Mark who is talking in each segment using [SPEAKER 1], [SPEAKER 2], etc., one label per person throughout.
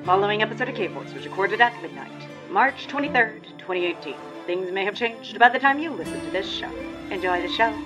[SPEAKER 1] Following episode of K-Force was recorded at midnight, March 23rd, 2018. Things may have changed by the time you listen to this show. Enjoy the show.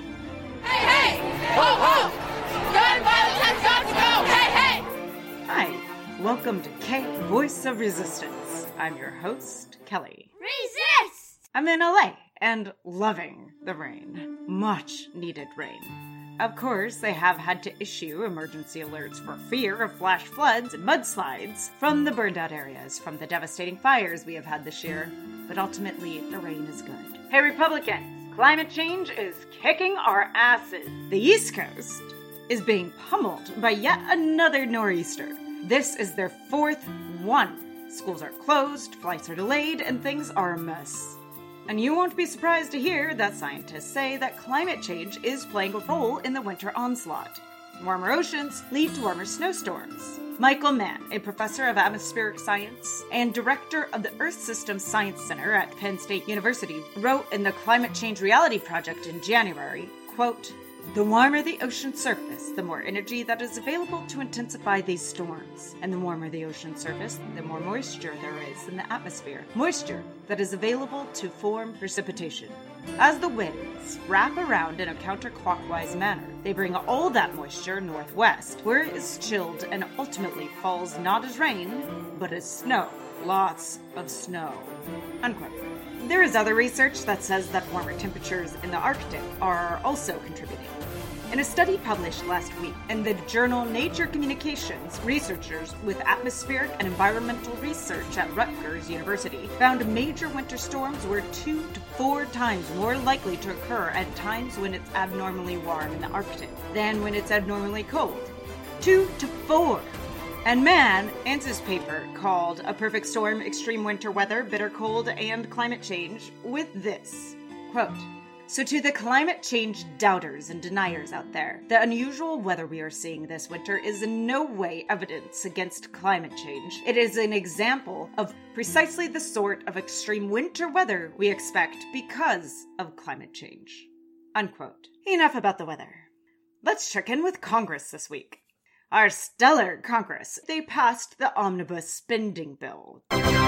[SPEAKER 2] Hey, hey! Ho, ho! Gun violence has got to go! Hey, hey!
[SPEAKER 1] Hi, welcome to K, Voice of Resistance. I'm your host, Kelly.
[SPEAKER 2] Resist!
[SPEAKER 1] I'm in LA and loving the rain. Much needed rain. Of course, they have had to issue emergency alerts for fear of flash floods and mudslides from the burned out areas from the devastating fires we have had this year. But ultimately, the rain is good. Hey Republicans, climate change is kicking our asses. The East Coast is being pummeled by yet another nor'easter. This is their fourth one. Schools are closed, flights are delayed, and things are a mess. And you won't be surprised to hear that scientists say that climate change is playing a role in the winter onslaught. Warmer oceans lead to warmer snowstorms. Michael Mann, a professor of atmospheric science and director of the Earth Systems Science Center at Penn State University, wrote in the Climate Change Reality Project in January, quote, "The warmer the ocean surface, the more energy that is available to intensify these storms. And the warmer the ocean surface, the more moisture there is in the atmosphere. Moisture that is available to form precipitation. As the winds wrap around in a counterclockwise manner, they bring all that moisture northwest, where it is chilled and ultimately falls not as rain, but as snow. Lots of snow." Unquote. There is other research that says that warmer temperatures in the Arctic are also contributing. In a study published last week in the journal Nature Communications, researchers with atmospheric and environmental research at Rutgers University found major winter storms were 2 to 4 times more likely to occur at times when it's abnormally warm in the Arctic than when it's abnormally cold. 2 to 4! And Mann ends his paper, called A Perfect Storm, Extreme Winter Weather, Bitter Cold, and Climate Change, with this, quote, "So to the climate change doubters and deniers out there, the unusual weather we are seeing this winter is in no way evidence against climate change. It is an example of precisely the sort of extreme winter weather we expect because of climate change." Unquote. Enough about the weather. Let's check in with Congress this week. Our stellar Congress, they passed the Omnibus Spending Bill,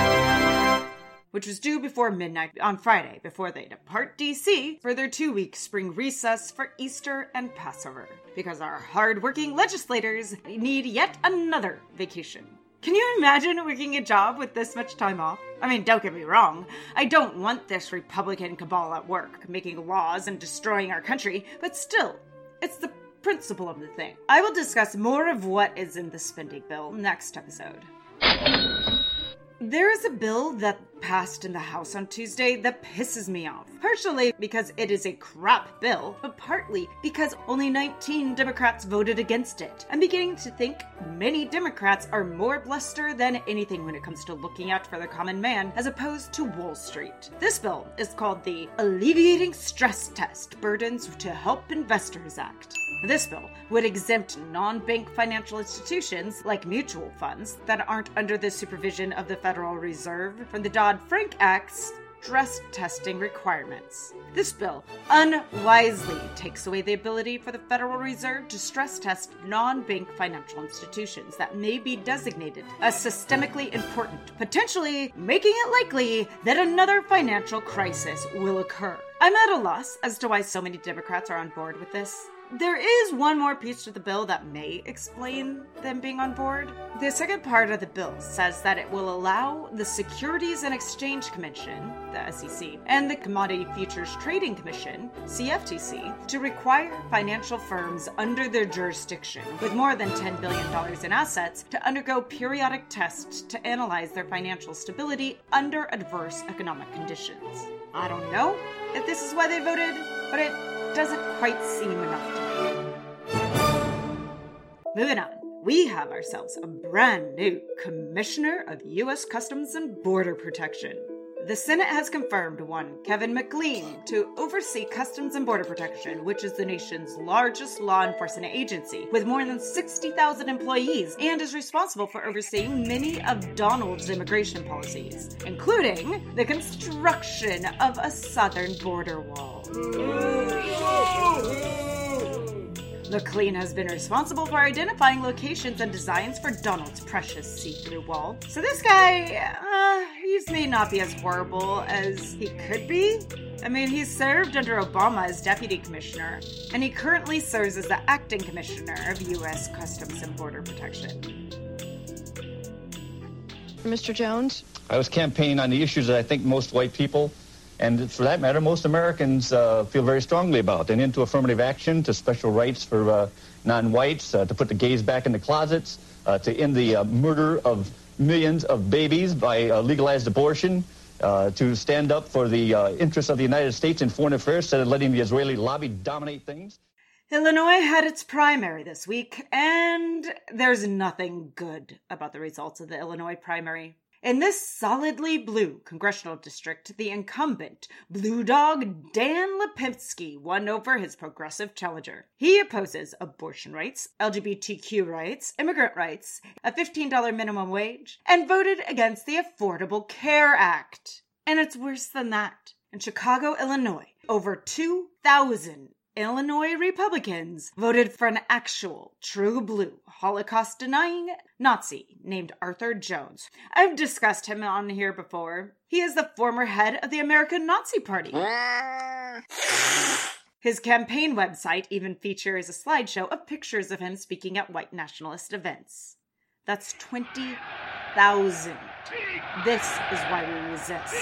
[SPEAKER 1] which was due before midnight on Friday before they depart D.C. for their 2-week spring recess for Easter and Passover, because our hard-working legislators need yet another vacation. Can you imagine working a job with this much time off? I mean, don't get me wrong. I don't want this Republican cabal at work making laws and destroying our country, but still, it's the principle of the thing. I will discuss more of what is in the spending bill next episode. There is a bill that passed in the House on Tuesday that pisses me off. Partially because it is a crap bill, but partly because only 19 Democrats voted against it. I'm beginning to think many Democrats are more bluster than anything when it comes to looking out for the common man, as opposed to Wall Street. This bill is called the Alleviating Stress Test Burdens to Help Investors Act. This bill would exempt non-bank financial institutions, like mutual funds, that aren't under the supervision of the Federal Reserve from the Dodd-Frank Act's stress testing requirements. This bill unwisely takes away the ability for the Federal Reserve to stress test non-bank financial institutions that may be designated as systemically important, potentially making it likely that another financial crisis will occur. I'm at a loss as to why so many Democrats are on board with this. There is one more piece to the bill that may explain them being on board. The second part of the bill says that it will allow the Securities and Exchange Commission, the SEC, and the Commodity Futures Trading Commission, CFTC, to require financial firms under their jurisdiction with more than $10 billion in assets to undergo periodic tests to analyze their financial stability under adverse economic conditions. I don't know if this is why they voted, but it doesn't quite seem enough to me. Moving on, we have ourselves a brand new Commissioner of U.S. Customs and Border Protection. The Senate has confirmed one Kevin McLean to oversee Customs and Border Protection, which is the nation's largest law enforcement agency, with more than 60,000 employees, and is responsible for overseeing many of Donald's immigration policies, including the construction of a southern border wall. McLean has been responsible for identifying locations and designs for Donald's precious see-through wall. So this guy, he may not be as horrible as he could be. I mean, he served under Obama as deputy commissioner, and he currently serves as the acting commissioner of U.S. Customs and Border Protection.
[SPEAKER 3] Mr. Jones?
[SPEAKER 4] I was campaigning on the issues that I think most white people, and for that matter, most Americans feel very strongly about, and into affirmative action, to special rights for non-whites, to put the gays back in the closets, to end the murder of millions of babies by legalized abortion, to stand up for the interests of the United States in foreign affairs instead of letting the Israeli lobby dominate things.
[SPEAKER 1] Illinois had its primary this week, and there's nothing good about the results of the Illinois primary. In this solidly blue congressional district, the incumbent, Blue Dog Dan Lipinski, won over his progressive challenger. He opposes abortion rights, LGBTQ rights, immigrant rights, a $15 minimum wage, and voted against the Affordable Care Act. And it's worse than that. In Chicago, Illinois, over 2,000 Illinois Republicans voted for an actual, true blue, Holocaust-denying Nazi named Arthur Jones. I've discussed him on here before. He is the former head of the American Nazi Party. His campaign website even features a slideshow of pictures of him speaking at white nationalist events. That's 20,000. This is why we resist.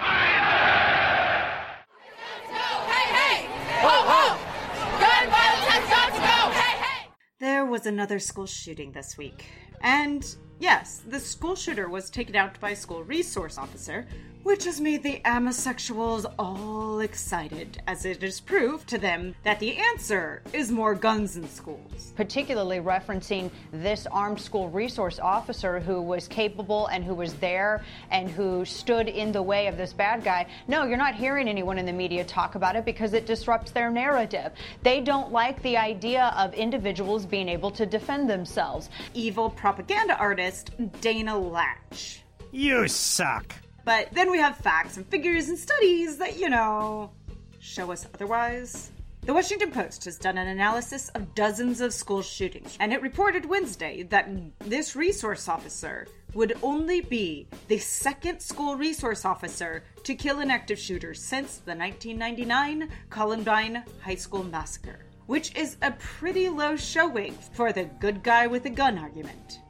[SPEAKER 2] Ho, ho! Gun violence has got to go! Hey, hey!
[SPEAKER 1] There was another school shooting this week. And yes, the school shooter was taken out by a school resource officer, which has made the amosexuals all excited, as it is proved to them that the answer is more guns in schools.
[SPEAKER 5] Particularly referencing this armed school resource officer who was capable and who was there and who stood in the way of this bad guy. No, you're not hearing anyone in the media talk about it because it disrupts their narrative. They don't like the idea of individuals being able to defend themselves.
[SPEAKER 1] Evil propaganda artist Dana Latch.
[SPEAKER 6] You suck.
[SPEAKER 1] But then we have facts and figures and studies that, show us otherwise. The Washington Post has done an analysis of dozens of school shootings, and it reported Wednesday that this resource officer would only be the second school resource officer to kill an active shooter since the 1999 Columbine High School massacre, which is a pretty low showing for the good guy with a gun argument.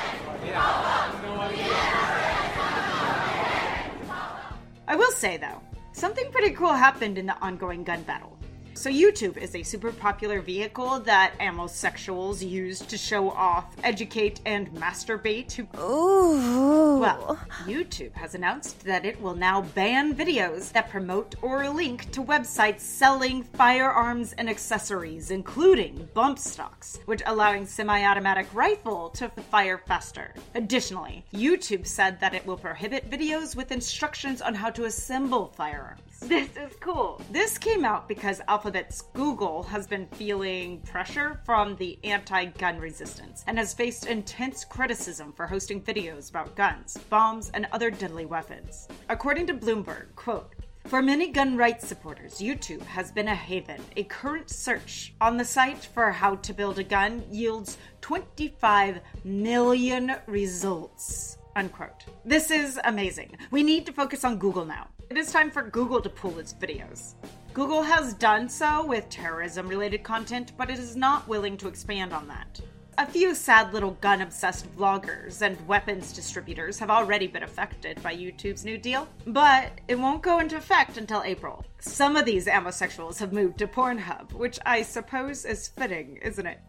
[SPEAKER 1] I will say, though, something pretty cool happened in the ongoing gun battle. So YouTube is a super popular vehicle that amosexuals use to show off, educate, and masturbate.
[SPEAKER 3] Ooh.
[SPEAKER 1] Well, YouTube has announced that it will now ban videos that promote or link to websites selling firearms and accessories, including bump stocks, which allowing semi-automatic rifle to fire faster. Additionally, YouTube said that it will prohibit videos with instructions on how to assemble firearms. This is cool. This came out because Alphabet's Google has been feeling pressure from the anti-gun resistance and has faced intense criticism for hosting videos about guns, bombs, and other deadly weapons. According to Bloomberg, quote, "For many gun rights supporters, YouTube has been a haven. A current search on the site for how to build a gun yields 25 million results." Unquote. This is amazing. We need to focus on Google now. It is time for Google to pull its videos. Google has done so with terrorism-related content, but it is not willing to expand on that. A few sad little gun-obsessed vloggers and weapons distributors have already been affected by YouTube's new deal, but it won't go into effect until April. Some of these amosexuals have moved to Pornhub, which I suppose is fitting, isn't it?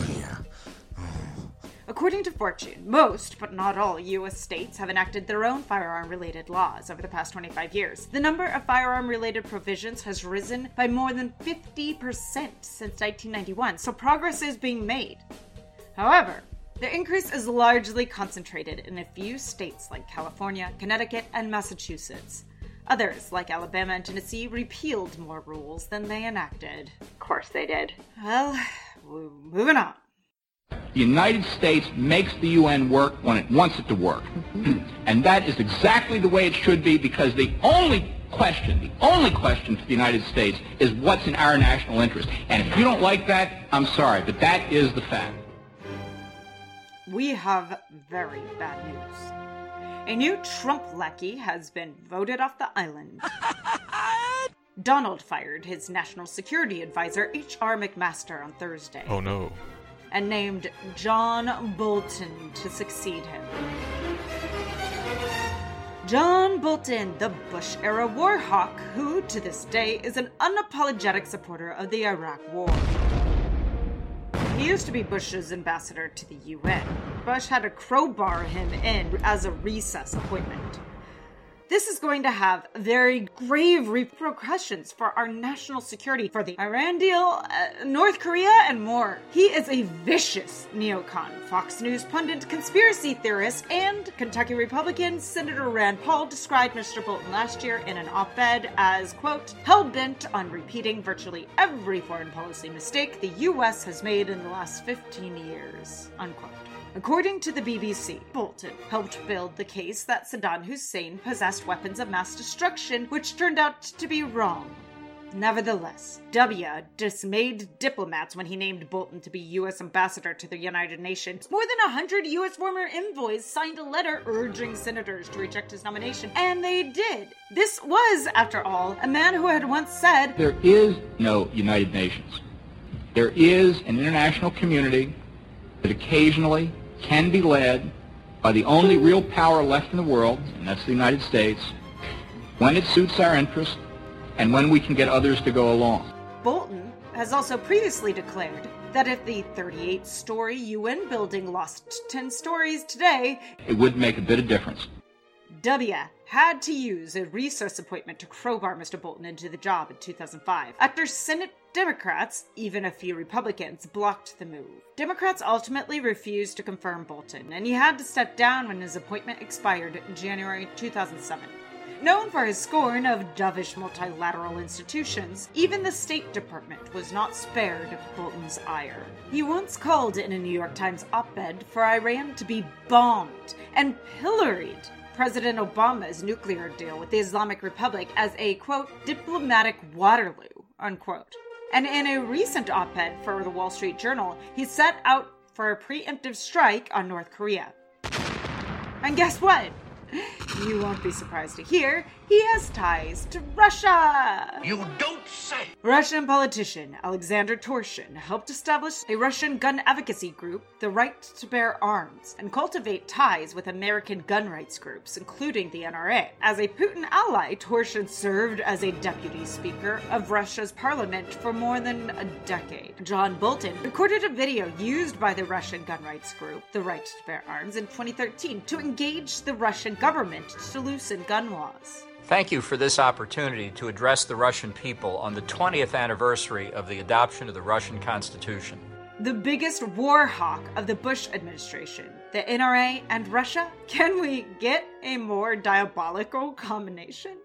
[SPEAKER 1] According to Fortune, most, but not all, U.S. states have enacted their own firearm-related laws over the past 25 years. The number of firearm-related provisions has risen by more than 50% since 1991, so progress is being made. However, the increase is largely concentrated in a few states like California, Connecticut, and Massachusetts. Others, like Alabama and Tennessee, repealed more rules than they enacted. Of course they did. Well, moving on.
[SPEAKER 7] The United States makes the UN work when it wants it to work. And that is exactly the way it should be, because the only question, the only question for the United States is what's in our national interest. And if you don't like that, I'm sorry, but that is the fact.
[SPEAKER 1] We have very bad news. A new Trump lackey has been voted off the island. Donald fired his national security advisor, H.R. McMaster, on Thursday.
[SPEAKER 6] Oh no.
[SPEAKER 1] And named John Bolton to succeed him. John Bolton, the Bush-era war hawk, who, to this day, is an unapologetic supporter of the Iraq War. He used to be Bush's ambassador to the UN. Bush had to crowbar him in as a recess appointment. This is going to have very grave repercussions for our national security, for the Iran deal, North Korea, and more. He is a vicious neocon, Fox News pundit, conspiracy theorist, and Kentucky Republican Senator Rand Paul described Mr. Bolton last year in an op-ed as, quote, hell-bent on repeating virtually every foreign policy mistake the U.S. has made in the last 15 years, unquote. According to the BBC, Bolton helped build the case that Saddam Hussein possessed weapons of mass destruction, which turned out to be wrong. Nevertheless, W dismayed diplomats when he named Bolton to be U.S. ambassador to the United Nations. More than 100 U.S. former envoys signed a letter urging senators to reject his nomination, and they did. This was, after all, a man who had once said,
[SPEAKER 7] There is no United Nations. There is an international community that occasionally can be led by the only real power left in the world, and that's the United States, when it suits our interest and when we can get others to go along.
[SPEAKER 1] Bolton has also previously declared that if the 38-story UN building lost 10 stories today,
[SPEAKER 7] it would make a bit of difference.
[SPEAKER 1] W had to use a recess appointment to crowbar Mr. Bolton into the job in 2005, after Senate Democrats, even a few Republicans, blocked the move. Democrats ultimately refused to confirm Bolton, and he had to step down when his appointment expired in January 2007. Known for his scorn of dovish multilateral institutions, even the State Department was not spared of Bolton's ire. He once called in a New York Times op-ed for Iran to be bombed and pilloried President Obama's nuclear deal with the Islamic Republic as a, quote, diplomatic Waterloo, unquote. And in a recent op-ed for the Wall Street Journal, he set out for a preemptive strike on North Korea. And guess what? You won't be surprised to hear he has ties to Russia.
[SPEAKER 8] You don't say.
[SPEAKER 1] Russian politician Alexander Torshin helped establish a Russian gun advocacy group, the Right to Bear Arms, and cultivate ties with American gun rights groups, including the NRA. As a Putin ally, Torshin served as a deputy speaker of Russia's parliament for more than a decade. John Bolton recorded a video used by the Russian gun rights group, the Right to Bear Arms, in 2013 to engage the Russian government to loosen gun laws.
[SPEAKER 9] Thank you for this opportunity to address the Russian people on the 20th anniversary of the adoption of the Russian Constitution.
[SPEAKER 1] The biggest war hawk of the Bush administration, the NRA and Russia? Can we get a more diabolical combination?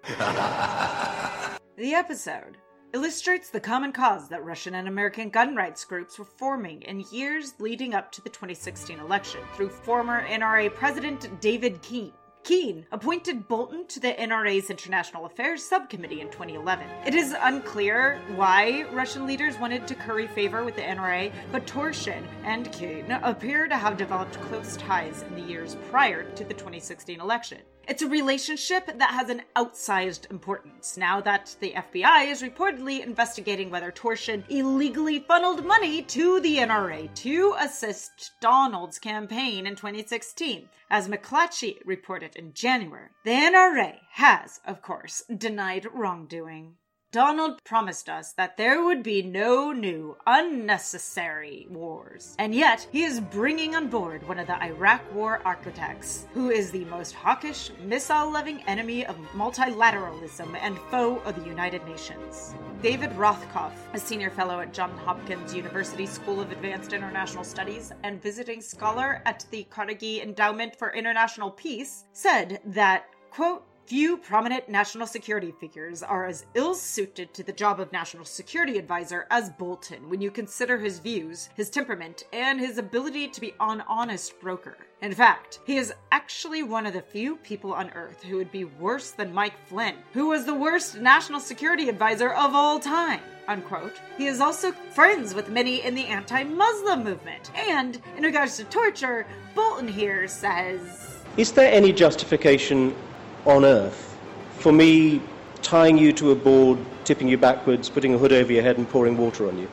[SPEAKER 1] The episode illustrates the common cause that Russian and American gun rights groups were forming in years leading up to the 2016 election through former NRA President David Keene. Keene appointed Bolton to the NRA's International Affairs Subcommittee in 2011. It is unclear why Russian leaders wanted to curry favor with the NRA, but Torshin and Keene appear to have developed close ties in the years prior to the 2016 election. It's a relationship that has an outsized importance now that the FBI is reportedly investigating whether Torshin illegally funneled money to the NRA to assist Donald's campaign in 2016. As McClatchy reported in January, the NRA has, of course, denied wrongdoing. Donald promised us that there would be no new, unnecessary wars. And yet, he is bringing on board one of the Iraq War architects, who is the most hawkish, missile-loving enemy of multilateralism and foe of the United Nations. David Rothkopf, a senior fellow at Johns Hopkins University School of Advanced International Studies and visiting scholar at the Carnegie Endowment for International Peace, said that, quote, Few prominent national security figures are as ill-suited to the job of national security advisor as Bolton when you consider his views, his temperament, and his ability to be an honest broker. In fact, he is actually one of the few people on Earth who would be worse than Mike Flynn, who was the worst national security advisor of all time, unquote. He is also friends with many in the anti-Muslim movement. And in regards to torture, Bolton here says,
[SPEAKER 6] "Is there any justification on Earth for me tying you to a board, tipping you backwards, putting a hood over your head and pouring water on you?"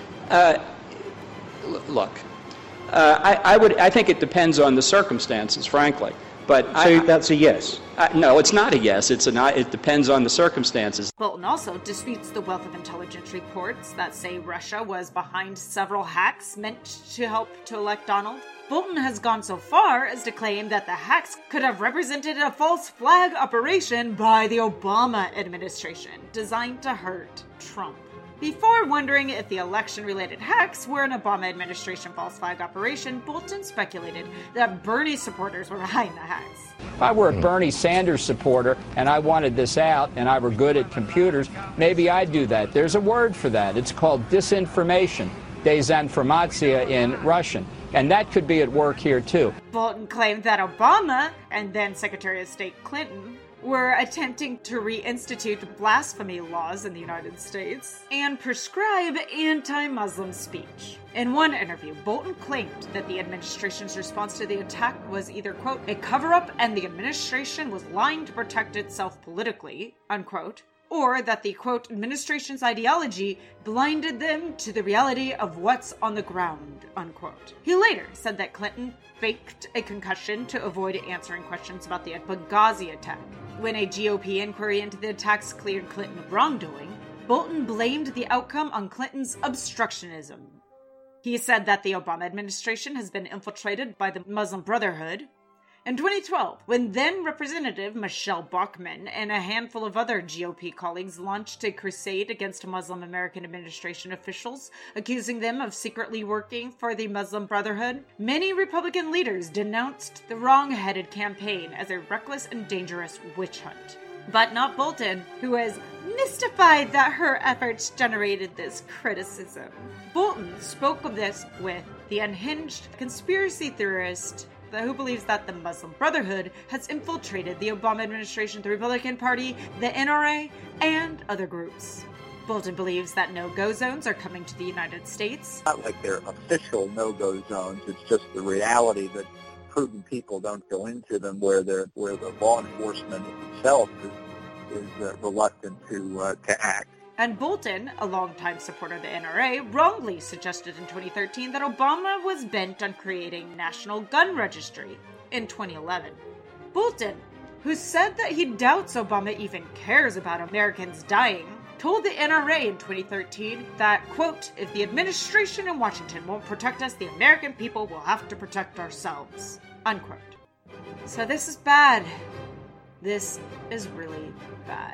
[SPEAKER 8] Look, I think it depends on the circumstances, frankly. But
[SPEAKER 6] so that's a yes?
[SPEAKER 8] No, it's not a yes. It depends on the circumstances.
[SPEAKER 1] Bolton also disputes the wealth of intelligence reports that say Russia was behind several hacks meant to help to elect Donald. Bolton has gone so far as to claim that the hacks could have represented a false flag operation by the Obama administration designed to hurt Trump. Before wondering if the election-related hacks were an Obama administration false flag operation, Bolton speculated that Bernie supporters were behind the hacks.
[SPEAKER 10] If I were a Bernie Sanders supporter and I wanted this out and I were good at computers, maybe I'd do that. There's a word for that. It's called disinformation, dezinformatia in Russian. And that could be at work here, too.
[SPEAKER 1] Bolton claimed that Obama and then Secretary of State Clinton were attempting to reinstitute blasphemy laws in the United States and prescribe anti-Muslim speech. In one interview, Bolton claimed that the administration's response to the attack was either, quote, a cover-up and the administration was lying to protect itself politically, unquote, or that the, quote, administration's ideology blinded them to the reality of what's on the ground, unquote. He later said that Clinton faked a concussion to avoid answering questions about the Benghazi attack. When a GOP inquiry into the attacks cleared Clinton of wrongdoing, Bolton blamed the outcome on Clinton's obstructionism. He said that the Obama administration has been infiltrated by the Muslim Brotherhood. In 2012, when then-Representative Michelle Bachmann and a handful of other GOP colleagues launched a crusade against Muslim American administration officials, accusing them of secretly working for the Muslim Brotherhood, many Republican leaders denounced the wrong-headed campaign as a reckless and dangerous witch hunt. But not Bolton, who is mystified that her efforts generated this criticism. Bolton spoke of this with the unhinged conspiracy theorist who believes that the Muslim Brotherhood has infiltrated the Obama administration, the Republican Party, the NRA, and other groups. Bolton believes that no-go zones are coming to the United States.
[SPEAKER 11] Not like they're official no-go zones, it's just the reality that prudent people don't go into them where the law enforcement itself is reluctant to act.
[SPEAKER 1] And Bolton, a longtime supporter of the NRA, wrongly suggested in 2013 that Obama was bent on creating a national gun registry in 2011. Bolton, who said that he doubts Obama even cares about Americans dying, told the NRA in 2013 that, quote, if the administration in Washington won't protect us, the American people will have to protect ourselves, unquote. So this is bad. This is really bad.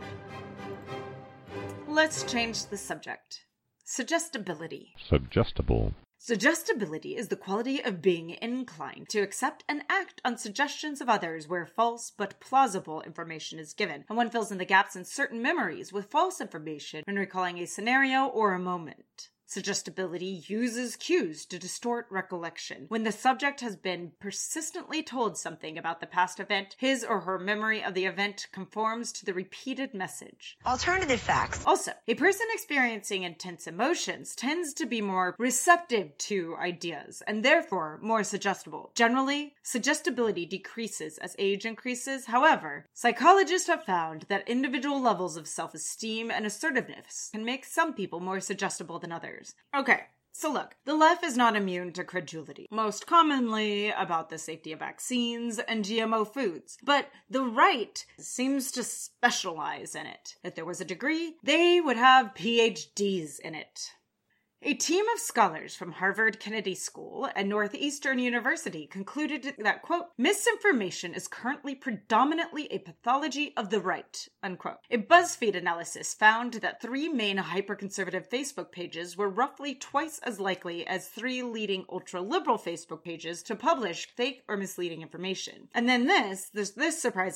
[SPEAKER 1] Let's change the subject. Suggestibility.
[SPEAKER 12] Suggestible.
[SPEAKER 1] Suggestibility is the quality of being inclined to accept and act on suggestions of others where false but plausible information is given, and one fills in the gaps in certain memories with false information when recalling a scenario or a moment. Suggestibility uses cues to distort recollection. When the subject has been persistently told something about the past event, his or her memory of the event conforms to the repeated message.
[SPEAKER 13] Alternative facts.
[SPEAKER 1] Also, a person experiencing intense emotions tends to be more receptive to ideas and therefore more suggestible. Generally, suggestibility decreases as age increases. However, psychologists have found that individual levels of self-esteem and assertiveness can make some people more suggestible than others. Okay, so look, the left is not immune to credulity, most commonly about the safety of vaccines and GMO foods, but the right seems to specialize in it. If there was a degree, they would have PhDs in it. A team of scholars from Harvard Kennedy School and Northeastern University concluded that, quote, misinformation is currently predominantly a pathology of the right, unquote. A BuzzFeed analysis found that 3 main hyperconservative Facebook pages were roughly twice as likely as 3 leading ultra-liberal Facebook pages to publish fake or misleading information. And then this surprises me.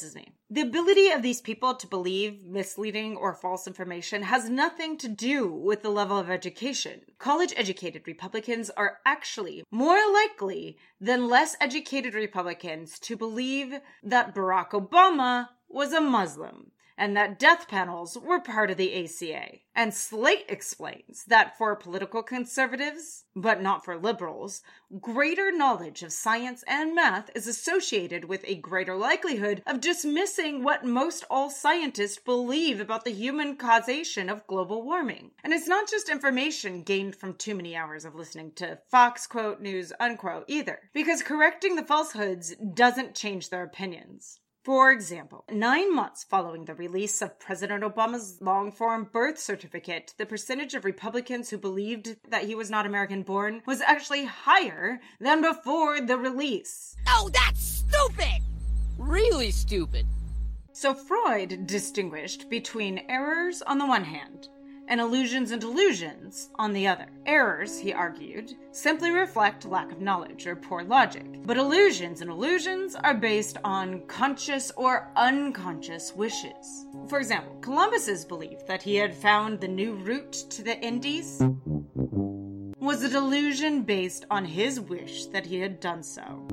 [SPEAKER 1] The ability of these people to believe misleading or false information has nothing to do with the level of education. College-educated Republicans are actually more likely than less educated Republicans to believe that Barack Obama was a Muslim and that death panels were part of the ACA. And Slate explains that for political conservatives, but not for liberals, greater knowledge of science and math is associated with a greater likelihood of dismissing what most all scientists believe about the human causation of global warming. And it's not just information gained from too many hours of listening to Fox, quote, news, unquote, either, because correcting the falsehoods doesn't change their opinions. For example, 9 months following the release of President Obama's long-form birth certificate, the percentage of Republicans who believed that he was not American-born was actually higher than before the release.
[SPEAKER 2] Oh, that's stupid! Really stupid.
[SPEAKER 1] So Freud distinguished between errors on the one hand and illusions and delusions on the other. Errors, he argued, simply reflect lack of knowledge or poor logic, but illusions and illusions are based on conscious or unconscious wishes. For example, Columbus's belief that he had found the new route to the Indies was a delusion based on his wish that he had done so.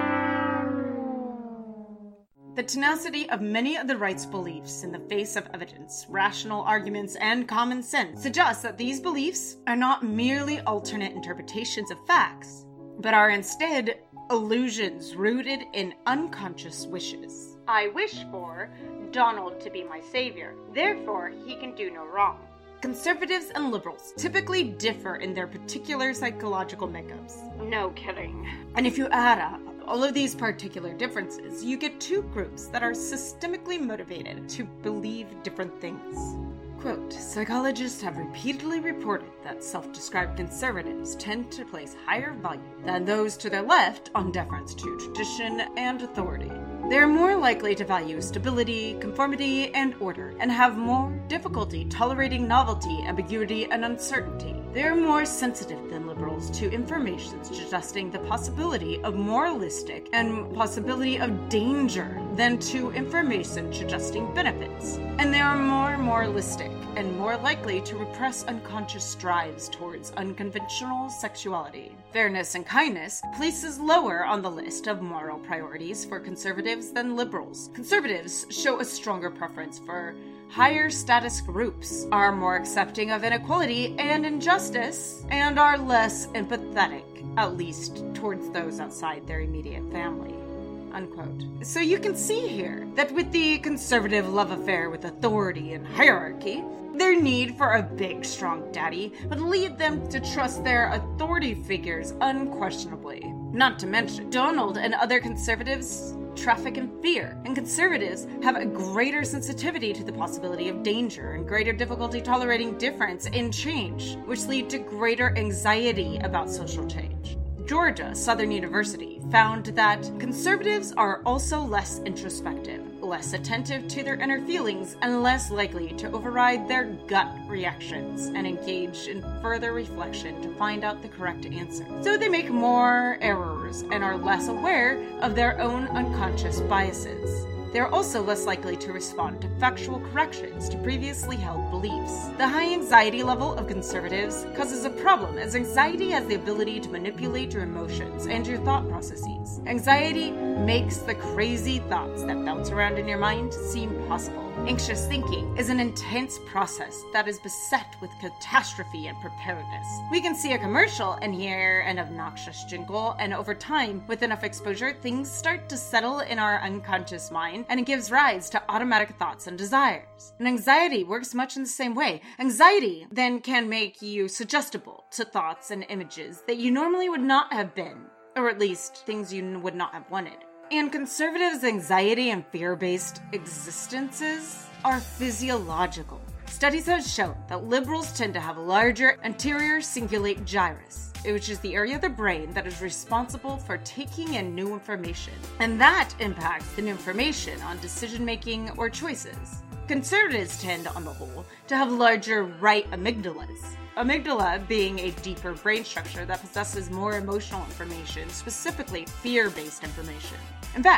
[SPEAKER 1] The tenacity of many of the right's beliefs in the face of evidence, rational arguments, and common sense suggests that these beliefs are not merely alternate interpretations of facts, but are instead illusions rooted in unconscious wishes. I wish for Donald to be my savior, therefore he can do no wrong. Conservatives and liberals typically differ in their particular psychological makeups. No kidding. And if you add up all of these particular differences, you get two groups that are systemically motivated to believe different things. Quote, psychologists have repeatedly reported that self-described conservatives tend to place higher value than those to their left on deference to tradition and authority. They are more likely to value stability, conformity, and order, and have more difficulty tolerating novelty, ambiguity, and uncertainty. They are more sensitive than liberals to information suggesting the possibility of moralistic and possibility of danger than to information suggesting benefits. And they are more moralistic and more likely to repress unconscious drives towards unconventional sexuality. Fairness and kindness places lower on the list of moral priorities for conservatives than liberals. Conservatives show a stronger preference for higher status groups, are more accepting of inequality and injustice, and are less empathetic, at least towards those outside their immediate family. Unquote. So you can see here that with the conservative love affair with authority and hierarchy, their need for a big, strong daddy would lead them to trust their authority figures unquestionably. Not to mention, Donald and other conservatives traffic in fear, and conservatives have a greater sensitivity to the possibility of danger and greater difficulty tolerating difference in change, which lead to greater anxiety about social change. Georgia Southern University found that conservatives are also less introspective, less attentive to their inner feelings, and less likely to override their gut reactions and engage in further reflection to find out the correct answer. So they make more errors and are less aware of their own unconscious biases. They are also less likely to respond to factual corrections to previously held beliefs. The high anxiety level of conservatives causes a problem, as anxiety has the ability to manipulate your emotions and your thought processes. Anxiety makes the crazy thoughts that bounce around in your mind seem possible. Anxious thinking is an intense process that is beset with catastrophe and preparedness. We can see a commercial and hear an obnoxious jingle, and over time, with enough exposure, things start to settle in our unconscious mind, and it gives rise to automatic thoughts and desires. And anxiety works much in the same way. Anxiety then can make you suggestible to thoughts and images that you normally would not have been, or at least things you would not have wanted. And conservatives' anxiety and fear-based existences are physiological. Studies have shown that liberals tend to have a larger anterior cingulate gyrus, which is the area of the brain that is responsible for taking in new information, and that impacts the new information on decision-making or choices. Conservatives tend, on the whole, to have larger right amygdalas. Amygdala being a deeper brain structure that possesses more emotional information, specifically fear-based information. In fact,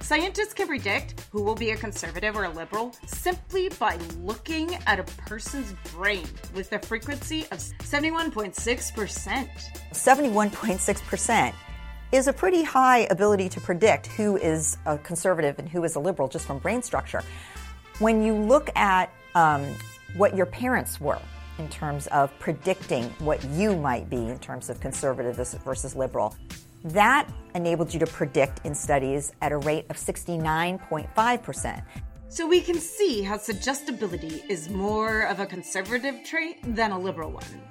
[SPEAKER 1] Scientists can predict who will be a conservative or a liberal simply by looking at a person's brain with a frequency of 71.6%.
[SPEAKER 12] 71.6% is a pretty high ability to predict who is a conservative and who is a liberal just from brain structure. When you look at what your parents were in terms of predicting what you might be in terms of conservative versus liberal, that enabled you to predict in studies at a rate of 69.5%.
[SPEAKER 1] So we can see how suggestibility is more of a conservative trait than a liberal one.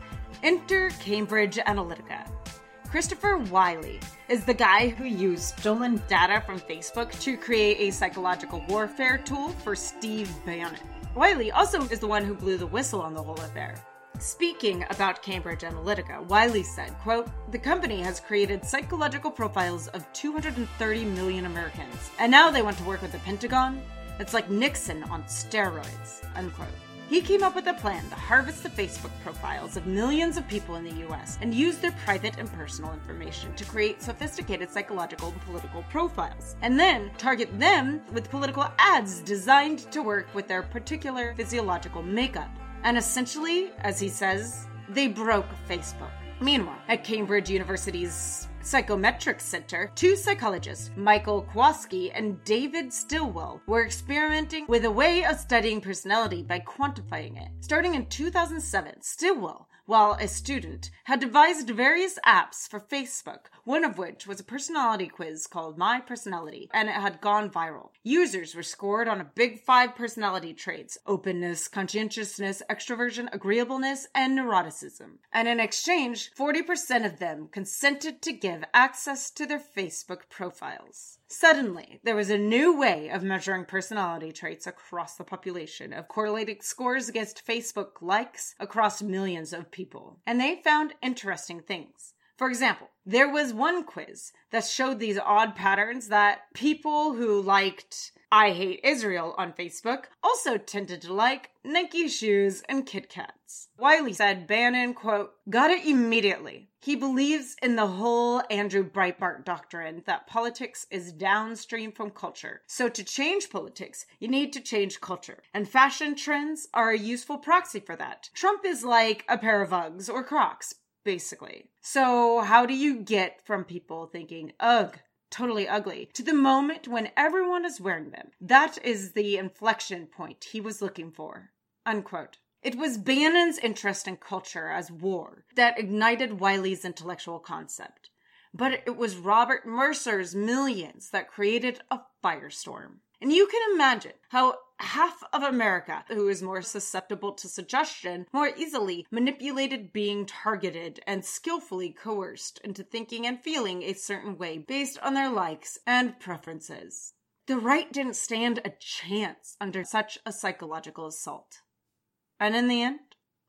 [SPEAKER 1] Enter Cambridge Analytica. Christopher Wylie is the guy who used stolen data from Facebook to create a psychological warfare tool for Steve Bannon. Wylie also is the one who blew the whistle on the whole affair. Speaking about Cambridge Analytica, Wylie said, quote, "The company has created psychological profiles of 230 million Americans, and now they want to work with the Pentagon? It's like Nixon on steroids," unquote. He came up with a plan to harvest the Facebook profiles of millions of people in the US and use their private and personal information to create sophisticated psychological and political profiles, and then target them with political ads designed to work with their particular physiological makeup. And essentially, as he says, they broke Facebook. Meanwhile, at Cambridge University's Psychometrics Center, two psychologists, Michael Kowalski and David Stilwell, were experimenting with a way of studying personality by quantifying it. Starting in 2007, Stilwell, while a student, had devised various apps for Facebook, one of which was a personality quiz called My Personality, and it had gone viral. Users were scored on a big 5 personality traits: openness, conscientiousness, extroversion, agreeableness, and neuroticism. And in exchange, 40% of them consented to give access to their Facebook profiles. Suddenly, there was a new way of measuring personality traits across the population, of correlating scores against Facebook likes across millions of people. And they found interesting things. For example, there was one quiz that showed these odd patterns that people who liked I Hate Israel on Facebook also tended to like Nike shoes and Kit Kats. Wylie said Bannon, quote, "got it immediately. He believes in the whole Andrew Breitbart doctrine that politics is downstream from culture. So to change politics, you need to change culture. And fashion trends are a useful proxy for that. Trump is like a pair of Uggs or Crocs, basically. So how do you get from people thinking, ugh, totally ugly, to the moment when everyone is wearing them? That is the inflection point he was looking for," unquote. It was Bannon's interest in culture as war that ignited Wylie's intellectual concept. But it was Robert Mercer's millions that created a firestorm. And you can imagine how half of America, who is more susceptible to suggestion, more easily manipulated, being targeted, and skillfully coerced into thinking and feeling a certain way based on their likes and preferences. The right didn't stand a chance under such a psychological assault. And in the end,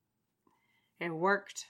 [SPEAKER 1] it worked.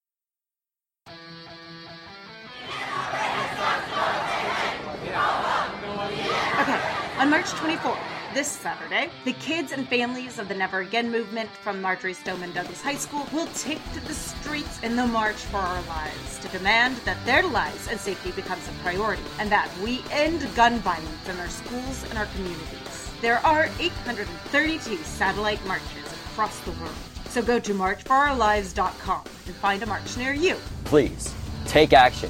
[SPEAKER 1] Okay, on March 24th, this Saturday, the kids and families of the Never Again movement from Marjory Stoneman Douglas High School will take to the streets in the March for Our Lives to demand that their lives and safety becomes a priority and that we end gun violence in our schools and our communities. There are 832 satellite marches across the world. So go to marchforourlives.com and find a march near you.
[SPEAKER 13] Please, take action.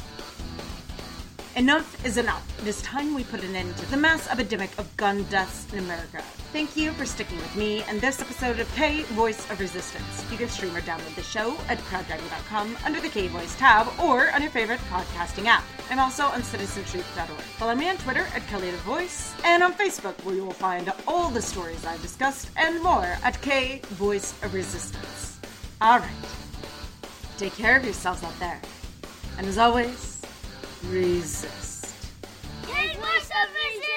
[SPEAKER 1] Enough is enough. It is time we put an end to the mass epidemic of gun deaths in America. Thank you for sticking with me and this episode of K Voice of Resistance. You can stream or download the show at crowddragon.com under the K Voice tab or on your favorite podcasting app. I'm also on citizentruth.org. Follow me on Twitter at Kelly the Voice and on Facebook, where you will find all the stories I've discussed and more at K Voice of Resistance. All right. Take care of yourselves out there. And as always, resist.
[SPEAKER 2] K Voice of Resistance!